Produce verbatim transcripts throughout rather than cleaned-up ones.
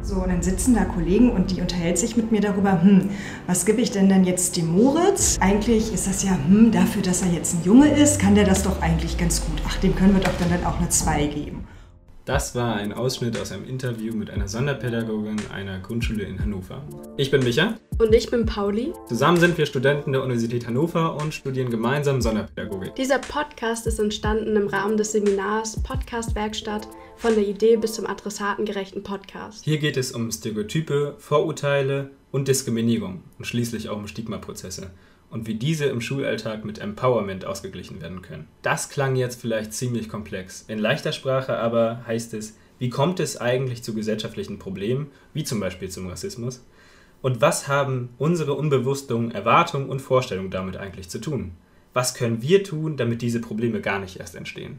So, und dann sitzen da Kollegen und die unterhält sich mit mir darüber, hm, was gebe ich denn denn jetzt dem Moritz? Eigentlich ist das ja, hm, dafür, dass er jetzt ein Junge ist, kann der das doch eigentlich ganz gut. Ach, dem können wir doch dann, dann auch eine zwei geben. Das war ein Ausschnitt aus einem Interview mit einer Sonderpädagogin einer Grundschule in Hannover. Ich bin Micha. Und ich bin Pauli. Zusammen sind wir Studenten der Universität Hannover und studieren gemeinsam Sonderpädagogik. Dieser Podcast ist entstanden im Rahmen des Seminars Podcast-Werkstatt von der Idee bis zum adressatengerechten Podcast. Hier geht es um Stereotype, Vorurteile und Diskriminierung und schließlich auch um Stigmaprozesse und wie diese im Schulalltag mit Empowerment ausgeglichen werden können. Das klang jetzt vielleicht ziemlich komplex. In leichter Sprache aber heißt es, wie kommt es eigentlich zu gesellschaftlichen Problemen, wie zum Beispiel zum Rassismus? Und was haben unsere unbewussten Erwartungen und Vorstellungen damit eigentlich zu tun? Was können wir tun, damit diese Probleme gar nicht erst entstehen?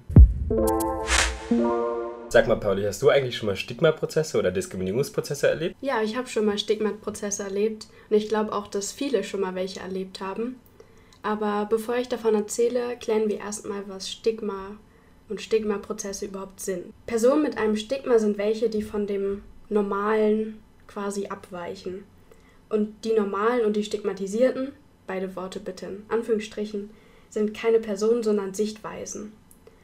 Sag mal, Pauli, hast du eigentlich schon mal Stigmaprozesse oder Diskriminierungsprozesse erlebt? Ja, ich habe schon mal Stigmaprozesse erlebt und ich glaube auch, dass viele schon mal welche erlebt haben. Aber bevor ich davon erzähle, klären wir erstmal, was Stigma und Stigmaprozesse überhaupt sind. Personen mit einem Stigma sind welche, die von dem Normalen quasi abweichen. Und die Normalen und die Stigmatisierten, beide Worte bitte in Anführungsstrichen, sind keine Personen, sondern Sichtweisen.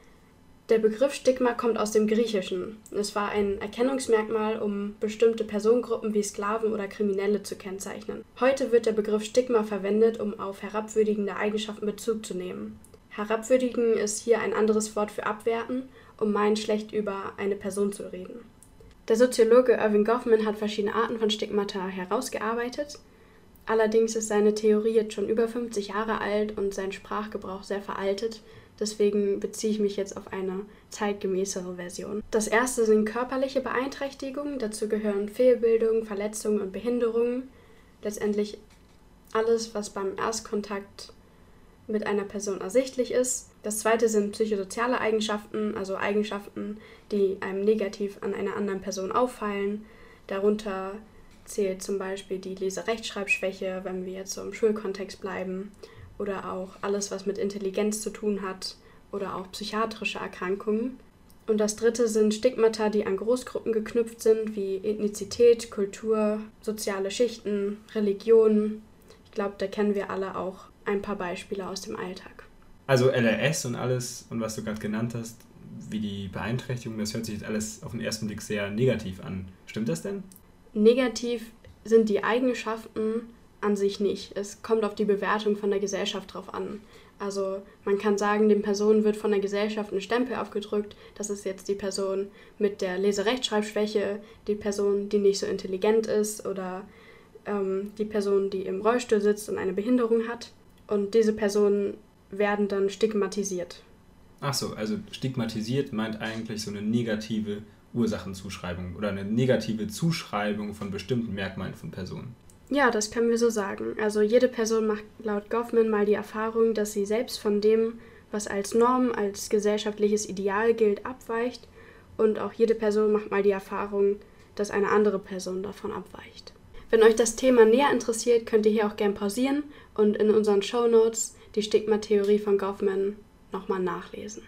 Der Begriff Stigma kommt aus dem Griechischen. Es war ein Erkennungsmerkmal, um bestimmte Personengruppen wie Sklaven oder Kriminelle zu kennzeichnen. Heute wird der Begriff Stigma verwendet, um auf herabwürdigende Eigenschaften Bezug zu nehmen. Herabwürdigen ist hier ein anderes Wort für abwerten, um meint, schlecht über eine Person zu reden. Der Soziologe Erving Goffman hat verschiedene Arten von Stigmata herausgearbeitet. Allerdings ist seine Theorie jetzt schon über fünfzig Jahre alt und sein Sprachgebrauch sehr veraltet. Deswegen beziehe ich mich jetzt auf eine zeitgemäßere Version. Das erste sind körperliche Beeinträchtigungen. Dazu gehören Fehlbildungen, Verletzungen und Behinderungen. Letztendlich alles, was beim Erstkontakt mit einer Person ersichtlich ist. Das zweite sind psychosoziale Eigenschaften, also Eigenschaften, die einem negativ an einer anderen Person auffallen. Darunter zählt zum Beispiel die Lese-Rechtschreibschwäche, wenn wir jetzt so im Schulkontext bleiben. Oder auch alles, was mit Intelligenz zu tun hat oder auch psychiatrische Erkrankungen. Und das dritte sind Stigmata, die an Großgruppen geknüpft sind, wie Ethnizität, Kultur, soziale Schichten, Religion. Ich glaube, da kennen wir alle auch ein paar Beispiele aus dem Alltag. Also L R S und alles, und was du gerade genannt hast, wie die Beeinträchtigung, das hört sich jetzt alles auf den ersten Blick sehr negativ an. Stimmt das denn? Negativ sind die Eigenschaften an sich nicht. Es kommt auf die Bewertung von der Gesellschaft drauf an. Also man kann sagen, den Personen wird von der Gesellschaft ein Stempel aufgedrückt. Das ist jetzt die Person mit der Lese-Rechtschreibschwäche, die Person, die nicht so intelligent ist oder ähm, die Person, die im Rollstuhl sitzt und eine Behinderung hat. Und diese Personen werden dann stigmatisiert. Ach so, also stigmatisiert meint eigentlich so eine negative Ursachenzuschreibung oder eine negative Zuschreibung von bestimmten Merkmalen von Personen. Ja, das können wir so sagen. Also jede Person macht laut Goffman mal die Erfahrung, dass sie selbst von dem, was als Norm, als gesellschaftliches Ideal gilt, abweicht. Und auch jede Person macht mal die Erfahrung, dass eine andere Person davon abweicht. Wenn euch das Thema näher interessiert, könnt ihr hier auch gern pausieren und in unseren Shownotes die Stigmatheorie von Goffman nochmal nachlesen.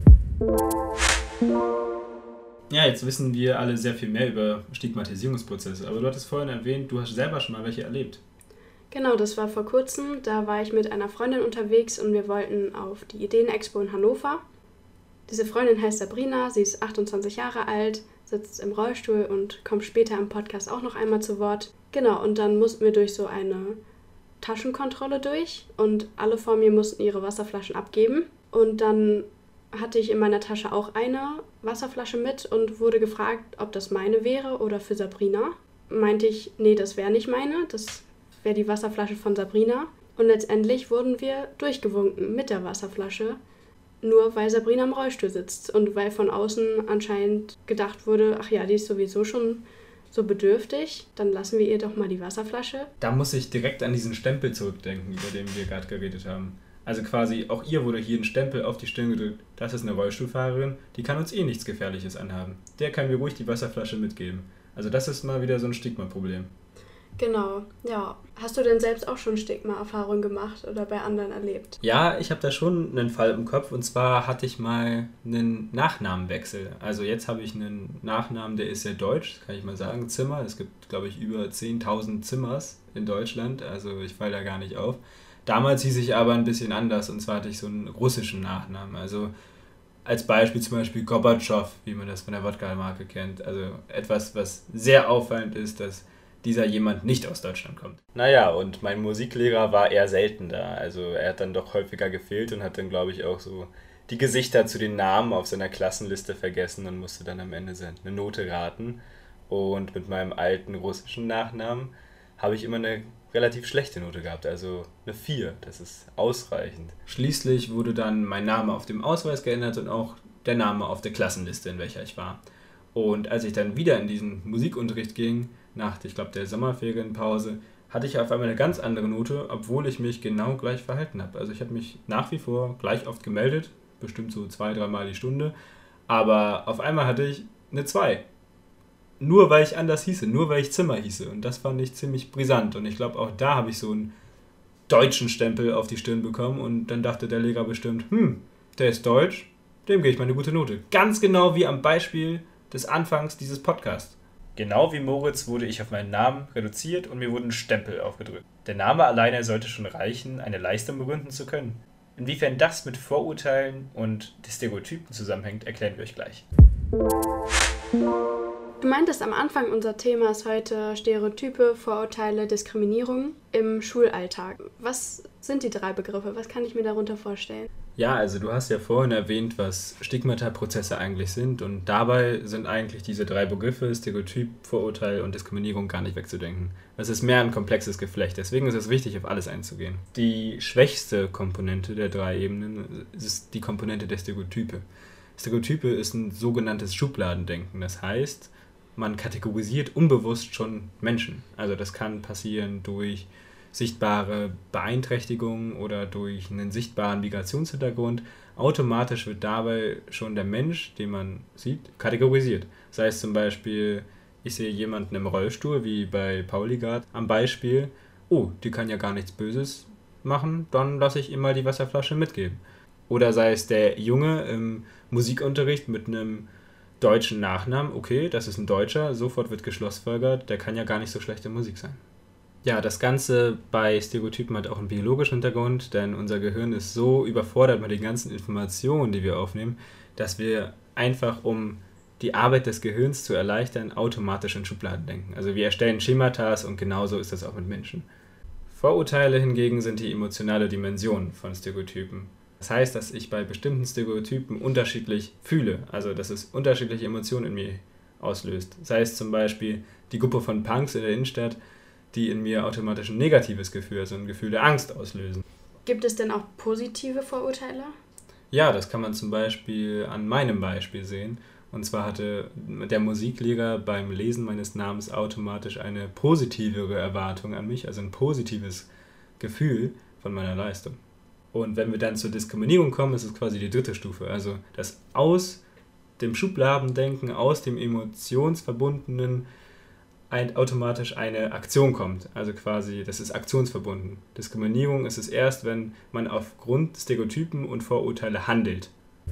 Ja, jetzt wissen wir alle sehr viel mehr über Stigmatisierungsprozesse, aber du hattest vorhin erwähnt, du hast selber schon mal welche erlebt. Genau, das war vor kurzem. Da war ich mit einer Freundin unterwegs und wir wollten auf die Ideen-Expo in Hannover. Diese Freundin heißt Sabrina, sie ist achtundzwanzig Jahre alt, sitzt im Rollstuhl und kommt später im Podcast auch noch einmal zu Wort. Genau, und dann mussten wir durch so eine Taschenkontrolle durch und alle vor mir mussten ihre Wasserflaschen abgeben. Und dann hatte ich in meiner Tasche auch eine Wasserflasche mit und wurde gefragt, ob das meine wäre oder für Sabrina. Meinte ich, nee, das wäre nicht meine, das wäre die Wasserflasche von Sabrina. Und letztendlich wurden wir durchgewunken mit der Wasserflasche, nur weil Sabrina im Rollstuhl sitzt und weil von außen anscheinend gedacht wurde, ach ja, die ist sowieso schon so bedürftig, dann lassen wir ihr doch mal die Wasserflasche. Da muss ich direkt an diesen Stempel zurückdenken, über den wir gerade geredet haben. Also quasi, auch ihr wurde hier ein Stempel auf die Stirn gedrückt. Das ist eine Rollstuhlfahrerin, die kann uns eh nichts Gefährliches anhaben. Der können wir ruhig die Wasserflasche mitgeben. Also das ist mal wieder so ein Stigma-Problem. Genau, ja. Hast du denn selbst auch schon Stigma-Erfahrungen gemacht oder bei anderen erlebt? Ja, ich habe da schon einen Fall im Kopf und zwar hatte ich mal einen Nachnamenwechsel. Also jetzt habe ich einen Nachnamen, der ist sehr deutsch, kann ich mal sagen, Zimmer. Es gibt, glaube ich, über zehntausend Zimmers in Deutschland, also ich falle da gar nicht auf. Damals hieß ich aber ein bisschen anders und zwar hatte ich so einen russischen Nachnamen. Also als Beispiel zum Beispiel Gorbatschow, wie man das von der Wodka-Marke kennt. Also etwas, was sehr auffallend ist, dass dieser jemand nicht aus Deutschland kommt. Naja, und mein Musiklehrer war eher selten da. Also er hat dann doch häufiger gefehlt und hat dann, glaube ich, auch so die Gesichter zu den Namen auf seiner Klassenliste vergessen und musste dann am Ende eine Note raten. Und mit meinem alten russischen Nachnamen habe ich immer eine relativ schlechte Note gehabt, also eine vier. Das ist ausreichend. Schließlich wurde dann mein Name auf dem Ausweis geändert und auch der Name auf der Klassenliste, in welcher ich war. Und als ich dann wieder in diesen Musikunterricht ging, nach, ich glaube, der Sommerferienpause, hatte ich auf einmal eine ganz andere Note, obwohl ich mich genau gleich verhalten habe. Also ich habe mich nach wie vor gleich oft gemeldet, bestimmt so zwei, dreimal die Stunde, aber auf einmal hatte ich eine zwei. Nur weil ich anders hieße, nur weil ich Zimmer hieße. Und das fand ich ziemlich brisant. Und ich glaube, auch da habe ich so einen deutschen Stempel auf die Stirn bekommen und dann dachte der Lehrer bestimmt, hm, der ist deutsch, dem gebe ich mal eine gute Note. Ganz genau wie am Beispiel des Anfangs dieses Podcasts. Genau wie Moritz wurde ich auf meinen Namen reduziert und mir wurden Stempel aufgedrückt. Der Name alleine sollte schon reichen, eine Leistung begründen zu können. Inwiefern das mit Vorurteilen und Stereotypen zusammenhängt, erklären wir euch gleich. Du meintest am Anfang, unser Thema ist heute Stereotype, Vorurteile, Diskriminierung im Schulalltag. Was sind die drei Begriffe? Was kann ich mir darunter vorstellen? Ja, also du hast ja vorhin erwähnt, was Stigmata-Prozesse eigentlich sind und dabei sind eigentlich diese drei Begriffe, Stereotyp, Vorurteil und Diskriminierung, gar nicht wegzudenken. Es ist mehr ein komplexes Geflecht, deswegen ist es wichtig, auf alles einzugehen. Die schwächste Komponente der drei Ebenen ist die Komponente der Stereotype. Stereotype ist ein sogenanntes Schubladendenken, das heißt, man kategorisiert unbewusst schon Menschen. Also das kann passieren durch sichtbare Beeinträchtigungen oder durch einen sichtbaren Migrationshintergrund. Automatisch wird dabei schon der Mensch, den man sieht, kategorisiert. Sei es zum Beispiel, ich sehe jemanden im Rollstuhl, wie bei Pauligard am Beispiel, oh, die kann ja gar nichts Böses machen, dann lasse ich ihm mal die Wasserflasche mitgeben. Oder sei es der Junge im Musikunterricht mit einem deutschen Nachnamen, okay, das ist ein Deutscher, sofort wird geschlussfolgert, der kann ja gar nicht so schlechte Musik sein. Ja, das Ganze bei Stereotypen hat auch einen biologischen Hintergrund, denn unser Gehirn ist so überfordert mit den ganzen Informationen, die wir aufnehmen, dass wir einfach, um die Arbeit des Gehirns zu erleichtern, automatisch in Schubladen denken. Also wir erstellen Schematas und genauso ist das auch mit Menschen. Vorurteile hingegen sind die emotionale Dimension von Stereotypen. Das heißt, dass ich bei bestimmten Stereotypen unterschiedlich fühle, also dass es unterschiedliche Emotionen in mir auslöst. Sei es zum Beispiel die Gruppe von Punks in der Innenstadt, die in mir automatisch ein negatives Gefühl, also ein Gefühl der Angst auslösen. Gibt es denn auch positive Vorurteile? Ja, das kann man zum Beispiel an meinem Beispiel sehen. Und zwar hatte der Musiklehrer beim Lesen meines Namens automatisch eine positivere Erwartung an mich, also ein positives Gefühl von meiner Leistung. Und wenn wir dann zur Diskriminierung kommen, ist es quasi die dritte Stufe. Also dass aus dem Schubladendenken, aus dem emotionsverbundenen ein, automatisch eine Aktion kommt. Also quasi, das ist aktionsverbunden. Diskriminierung ist es erst, wenn man aufgrund Stereotypen und Vorurteile handelt.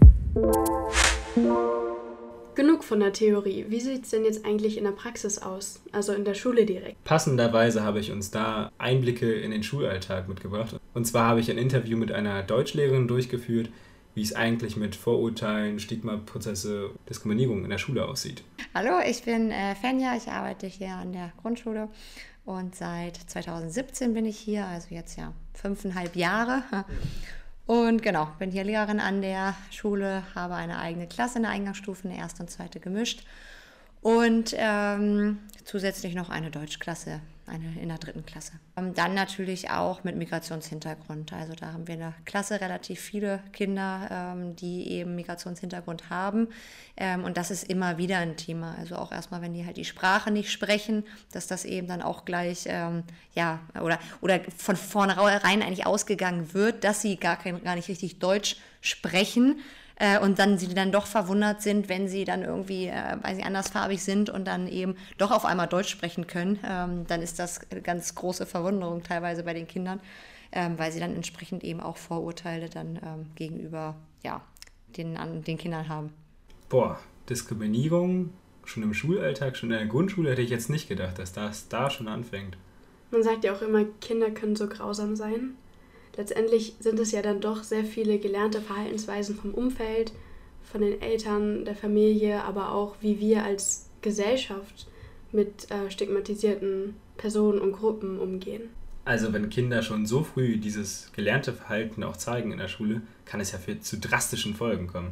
Genug von der Theorie. Wie sieht es denn jetzt eigentlich in der Praxis aus? Also in der Schule direkt? Passenderweise habe ich uns da Einblicke in den Schulalltag mitgebracht. Und zwar habe ich ein Interview mit einer Deutschlehrerin durchgeführt, wie es eigentlich mit Vorurteilen, Stigmaprozesse, Diskriminierung in der Schule aussieht. Hallo, ich bin äh, Fenja, ich arbeite hier an der Grundschule und seit zweitausendsiebzehn bin ich hier, also jetzt ja fünfeinhalb Jahre. Und genau, bin hier Lehrerin an der Schule, habe eine eigene Klasse in der Eingangsstufe, eine erste und zweite gemischt und ähm, zusätzlich noch eine Deutschklasse, eine in der dritten Klasse. Ähm, dann natürlich auch mit Migrationshintergrund, also da haben wir in der Klasse relativ viele Kinder, ähm, die eben Migrationshintergrund haben ähm, und das ist immer wieder ein Thema, also auch erstmal, wenn die halt die Sprache nicht sprechen, dass das eben dann auch gleich, ähm, ja, oder, oder von vornherein eigentlich ausgegangen wird, dass sie gar, kein, gar nicht richtig Deutsch sprechen, äh, und dann sie dann doch verwundert sind, wenn sie dann irgendwie, äh, weil sie andersfarbig sind und dann eben doch auf einmal Deutsch sprechen können, ähm, dann ist das eine ganz große Verwunderung teilweise bei den Kindern, ähm, weil sie dann entsprechend eben auch Vorurteile dann ähm, gegenüber ja, den, an, den Kindern haben. Boah, Diskriminierung schon im Schulalltag, schon in der Grundschule hätte ich jetzt nicht gedacht, dass das da schon anfängt. Man sagt ja auch immer, Kinder können so grausam sein. Letztendlich sind es ja dann doch sehr viele gelernte Verhaltensweisen vom Umfeld, von den Eltern, der Familie, aber auch wie wir als Gesellschaft mit äh, stigmatisierten Personen und Gruppen umgehen. Also wenn Kinder schon so früh dieses gelernte Verhalten auch zeigen in der Schule, kann es ja für, zu drastischen Folgen kommen.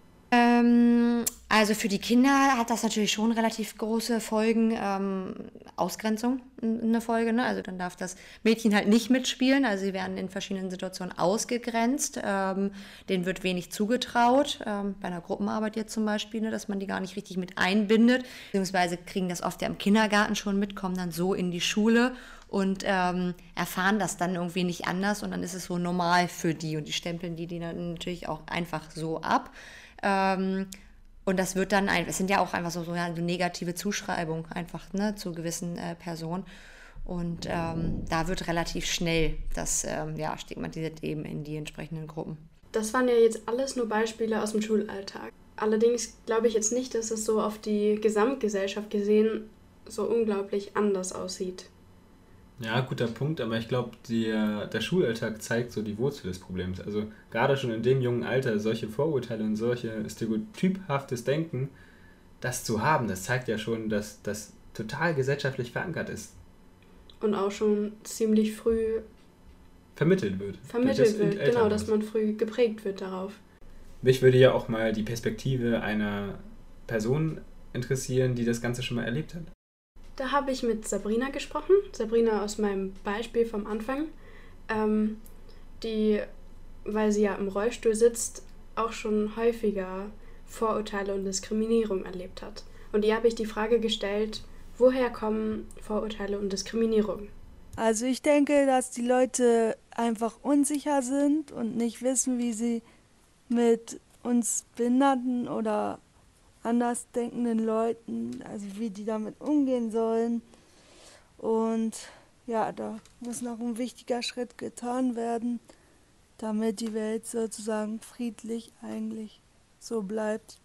Ähm, also für die Kinder hat das natürlich schon relativ große Folgen. Ähm, Ausgrenzung eine Folge, ne? Also dann darf das Mädchen halt nicht mitspielen. Also sie werden in verschiedenen Situationen ausgegrenzt. Ähm, denen wird wenig zugetraut. Ähm, bei einer Gruppenarbeit jetzt zum Beispiel, ne? Dass man die gar nicht richtig mit einbindet. Beziehungsweise kriegen das oft ja im Kindergarten schon mit, kommen dann so in die Schule und ähm, erfahren das dann irgendwie nicht anders. Und dann ist es so normal für die. Und die stempeln die, die dann natürlich auch einfach so ab. Ähm, und das wird dann, ein, es sind ja auch einfach so, so ja, eine negative Zuschreibung einfach, ne, zu gewissen äh, Personen. Und ähm, da wird relativ schnell das ähm, ja, stigmatisiert eben in die entsprechenden Gruppen. Das waren ja jetzt alles nur Beispiele aus dem Schulalltag. Allerdings glaube ich jetzt nicht, dass es so auf die Gesamtgesellschaft gesehen so unglaublich anders aussieht. Ja, guter Punkt, aber ich glaube, der, der Schulalltag zeigt so die Wurzel des Problems. Also gerade schon in dem jungen Alter solche Vorurteile und solche stereotyphaftes Denken, das zu haben, das zeigt ja schon, dass das total gesellschaftlich verankert ist. Und auch schon ziemlich früh vermittelt wird. Vermittelt wird, genau, dass man früh geprägt wird darauf. Mich würde ja auch mal die Perspektive einer Person interessieren, die das Ganze schon mal erlebt hat. Da habe ich mit Sabrina gesprochen, Sabrina aus meinem Beispiel vom Anfang, ähm, die, weil sie ja im Rollstuhl sitzt, auch schon häufiger Vorurteile und Diskriminierung erlebt hat. Und ihr habe ich die Frage gestellt, woher kommen Vorurteile und Diskriminierung? Also ich denke, dass die Leute einfach unsicher sind und nicht wissen, wie sie mit uns Behinderten oder anders denkenden Leuten, also wie die damit umgehen sollen. Und ja, da muss noch ein wichtiger Schritt getan werden, damit die Welt sozusagen friedlich eigentlich so bleibt.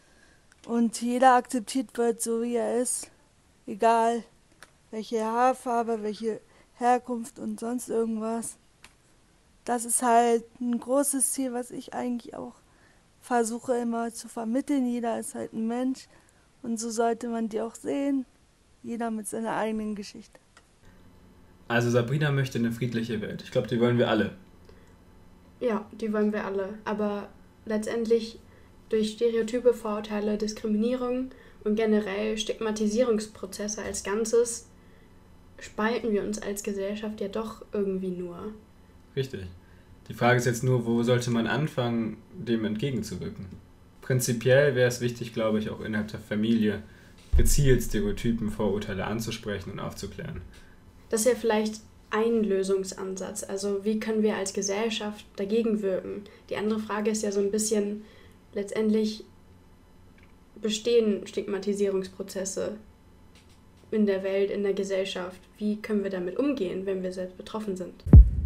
Und jeder akzeptiert wird, so wie er ist, egal welche Haarfarbe, welche Herkunft und sonst irgendwas. Das ist halt ein großes Ziel, was ich eigentlich auch versuche immer zu vermitteln. Jeder ist halt ein Mensch und so sollte man die auch sehen. Jeder mit seiner eigenen Geschichte. Also Sabrina möchte eine friedliche Welt. Ich glaube, die wollen wir alle. Ja, die wollen wir alle. Aber letztendlich durch Stereotype, Vorurteile, Diskriminierung und generell Stigmatisierungsprozesse als Ganzes spalten wir uns als Gesellschaft ja doch irgendwie nur. Richtig. Die Frage ist jetzt nur, wo sollte man anfangen, dem entgegenzuwirken? Prinzipiell wäre es wichtig, glaube ich, auch innerhalb der Familie gezielt Stereotypen, Vorurteile anzusprechen und aufzuklären. Das ist ja vielleicht ein Lösungsansatz. Also wie können wir als Gesellschaft dagegen wirken? Die andere Frage ist ja so ein bisschen, letztendlich bestehen Stigmatisierungsprozesse in der Welt, in der Gesellschaft. Wie können wir damit umgehen, wenn wir selbst betroffen sind?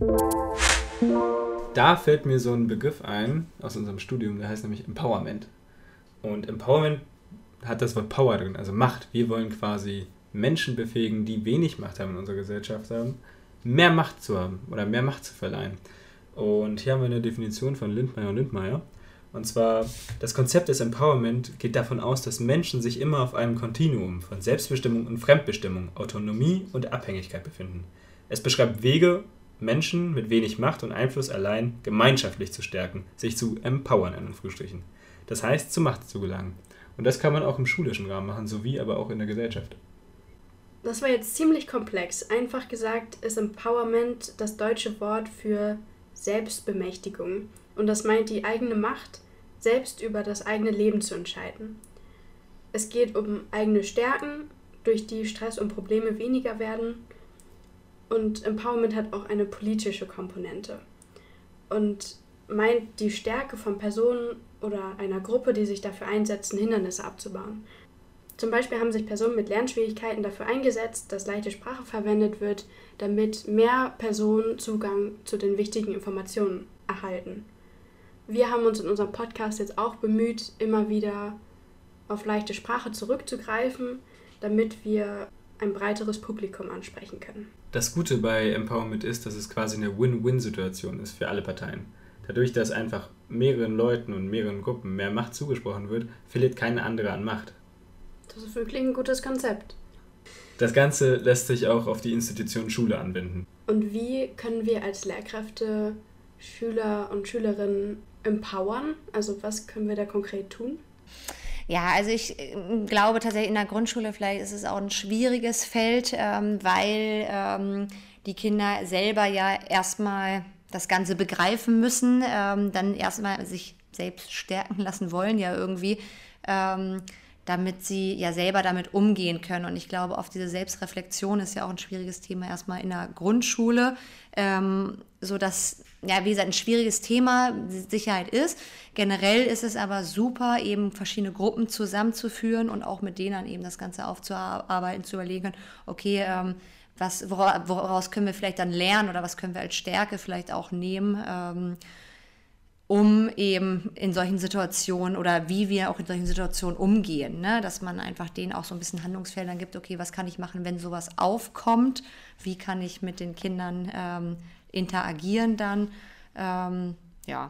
Da fällt mir so ein Begriff ein aus unserem Studium, der heißt nämlich Empowerment. Und Empowerment hat das Wort Power drin, also Macht. Wir wollen quasi Menschen befähigen, die wenig Macht haben in unserer Gesellschaft haben, mehr Macht zu haben oder mehr Macht zu verleihen. Und hier haben wir eine Definition von Lindmeier und Lindmeier. Und zwar, das Konzept des Empowerment geht davon aus, dass Menschen sich immer auf einem Kontinuum von Selbstbestimmung und Fremdbestimmung, Autonomie und Abhängigkeit befinden. Es beschreibt Wege, Menschen mit wenig Macht und Einfluss allein gemeinschaftlich zu stärken, sich zu empowern, in Anführungsstrichen. Das heißt, zur Macht zu gelangen. Und das kann man auch im schulischen Rahmen machen, sowie aber auch in der Gesellschaft. Das war jetzt ziemlich komplex. Einfach gesagt ist Empowerment das deutsche Wort für Selbstbemächtigung. Und das meint die eigene Macht, selbst über das eigene Leben zu entscheiden. Es geht um eigene Stärken, durch die Stress und Probleme weniger werden. Und Empowerment hat auch eine politische Komponente und meint die Stärke von Personen oder einer Gruppe, die sich dafür einsetzen, Hindernisse abzubauen. Zum Beispiel haben sich Personen mit Lernschwierigkeiten dafür eingesetzt, dass leichte Sprache verwendet wird, damit mehr Personen Zugang zu den wichtigen Informationen erhalten. Wir haben uns in unserem Podcast jetzt auch bemüht, immer wieder auf leichte Sprache zurückzugreifen, damit wir ein breiteres Publikum ansprechen können. Das Gute bei Empowerment ist, dass es quasi eine Win-Win-Situation ist für alle Parteien. Dadurch, dass einfach mehreren Leuten und mehreren Gruppen mehr Macht zugesprochen wird, verliert keine andere an Macht. Das ist wirklich ein gutes Konzept. Das Ganze lässt sich auch auf die Institution Schule anwenden. Und wie können wir als Lehrkräfte Schüler und Schülerinnen empowern? Also was können wir da konkret tun? Ja, also ich glaube tatsächlich in der Grundschule vielleicht ist es auch ein schwieriges Feld, ähm, weil ähm, die Kinder selber ja erstmal das Ganze begreifen müssen, ähm, dann erstmal sich selbst stärken lassen wollen ja irgendwie, ähm, damit sie ja selber damit umgehen können. Und ich glaube, oft diese Selbstreflexion ist ja auch ein schwieriges Thema erstmal in der Grundschule, ähm, so dass, ja, wie gesagt, ein schwieriges Thema Sicherheit ist. Generell ist es aber super, eben verschiedene Gruppen zusammenzuführen und auch mit denen dann eben das Ganze aufzuarbeiten, zu überlegen, okay, ähm, was, woraus können wir vielleicht dann lernen oder was können wir als Stärke vielleicht auch nehmen, ähm, um eben in solchen Situationen oder wie wir auch in solchen Situationen umgehen, ne? Dass man einfach denen auch so ein bisschen Handlungsfeldern gibt, okay, was kann ich machen, wenn sowas aufkommt, wie kann ich mit den Kindern ähm, interagieren dann, ähm, ja.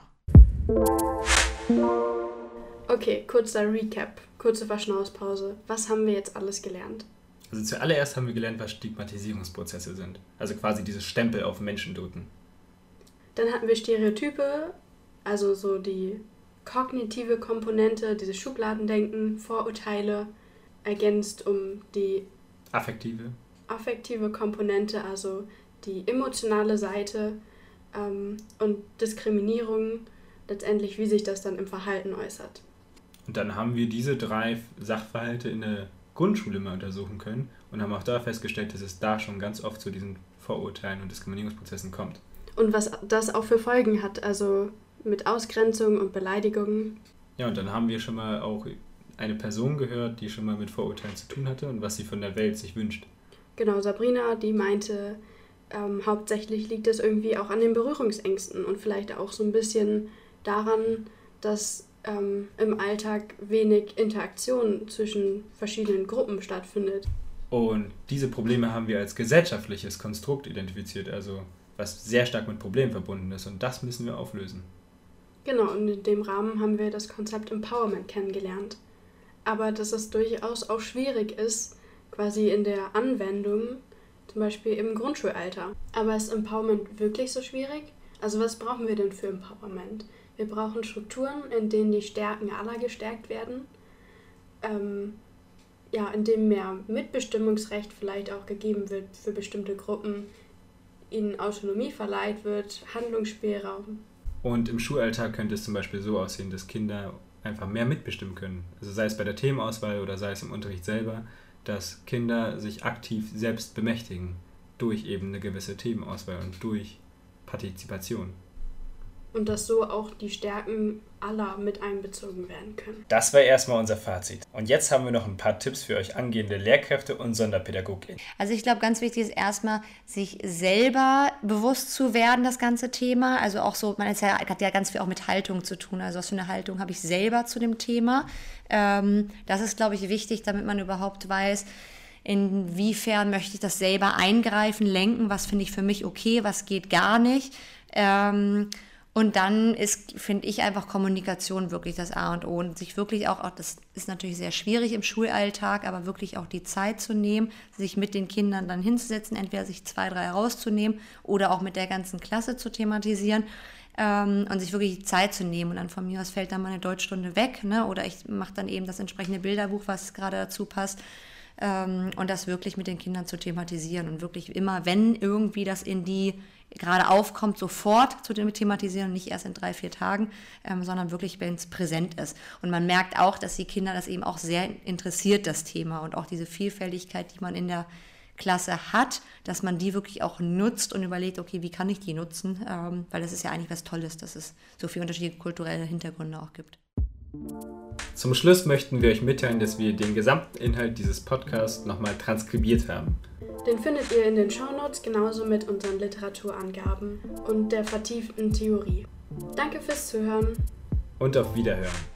Okay, kurzer Recap, kurze Verschnaufspause. Was haben wir jetzt alles gelernt? Also zuallererst haben wir gelernt, was Stigmatisierungsprozesse sind. Also quasi dieses Stempel auf Menschen drücken. Dann hatten wir Stereotype, also so die kognitive Komponente, dieses Schubladendenken, Vorurteile, ergänzt um die affektive. affektive Komponente, also die emotionale Seite ähm, und Diskriminierung, letztendlich wie sich das dann im Verhalten äußert. Und dann haben wir diese drei Sachverhalte in der Grundschule mal untersuchen können und haben auch da festgestellt, dass es da schon ganz oft zu diesen Vorurteilen und Diskriminierungsprozessen kommt. Und was das auch für Folgen hat, also mit Ausgrenzung und Beleidigungen. Ja, und dann haben wir schon mal auch eine Person gehört, die schon mal mit Vorurteilen zu tun hatte und was sie von der Welt sich wünscht. Genau, Sabrina, die meinte, ähm, hauptsächlich liegt es irgendwie auch an den Berührungsängsten und vielleicht auch so ein bisschen daran, dass ähm, im Alltag wenig Interaktion zwischen verschiedenen Gruppen stattfindet. Und diese Probleme haben wir als gesellschaftliches Konstrukt identifiziert, also was sehr stark mit Problemen verbunden ist, und das müssen wir auflösen. Genau, und in dem Rahmen haben wir das Konzept Empowerment kennengelernt. Aber dass es durchaus auch schwierig ist, quasi in der Anwendung, zum Beispiel im Grundschulalter. Aber ist Empowerment wirklich so schwierig? Also was brauchen wir denn für Empowerment? Wir brauchen Strukturen, in denen die Stärken aller gestärkt werden, ähm, ja, in dem mehr Mitbestimmungsrecht vielleicht auch gegeben wird für bestimmte Gruppen, ihnen Autonomie verleiht wird, Handlungsspielraum. Und im Schulalltag könnte es zum Beispiel so aussehen, dass Kinder einfach mehr mitbestimmen können. Also sei es bei der Themenauswahl oder sei es im Unterricht selber, dass Kinder sich aktiv selbst bemächtigen durch eben eine gewisse Themenauswahl und durch Partizipation. Und dass so auch die Stärken aller mit einbezogen werden können. Das war erstmal unser Fazit. Und jetzt haben wir noch ein paar Tipps für euch angehende Lehrkräfte und SonderpädagogInnen. Also ich glaube, ganz wichtig ist erstmal, sich selber bewusst zu werden, das ganze Thema. Also auch so, man ist ja, hat ja ganz viel auch mit Haltung zu tun. Also was für eine Haltung habe ich selber zu dem Thema? Ähm, das ist, glaube ich, wichtig, damit man überhaupt weiß, inwiefern möchte ich das selber eingreifen, lenken, was finde ich für mich okay, was geht gar nicht. Ähm, Und dann ist, finde ich, einfach Kommunikation wirklich das A und O. Und sich wirklich auch, auch, das ist natürlich sehr schwierig im Schulalltag, aber wirklich auch die Zeit zu nehmen, sich mit den Kindern dann hinzusetzen, entweder sich zwei, drei rauszunehmen oder auch mit der ganzen Klasse zu thematisieren ähm, und sich wirklich die Zeit zu nehmen. Und dann von mir aus fällt dann mal eine Deutschstunde weg, ne? Oder ich mache dann eben das entsprechende Bilderbuch, was gerade dazu passt. Ähm, und das wirklich mit den Kindern zu thematisieren und wirklich immer, wenn irgendwie das in die gerade aufkommt, sofort zu thematisieren und nicht erst in drei, vier Tagen, ähm, sondern wirklich, wenn es präsent ist. Und man merkt auch, dass die Kinder das eben auch sehr interessiert, das Thema, und auch diese Vielfältigkeit, die man in der Klasse hat, dass man die wirklich auch nutzt und überlegt, okay, wie kann ich die nutzen, ähm, weil das ist ja eigentlich was Tolles, dass es so viele unterschiedliche kulturelle Hintergründe auch gibt. Zum Schluss möchten wir euch mitteilen, dass wir den gesamten Inhalt dieses Podcasts nochmal transkribiert haben. Den findet ihr in den Shownotes genauso mit unseren Literaturangaben und der vertieften Theorie. Danke fürs Zuhören. Und auf Wiederhören.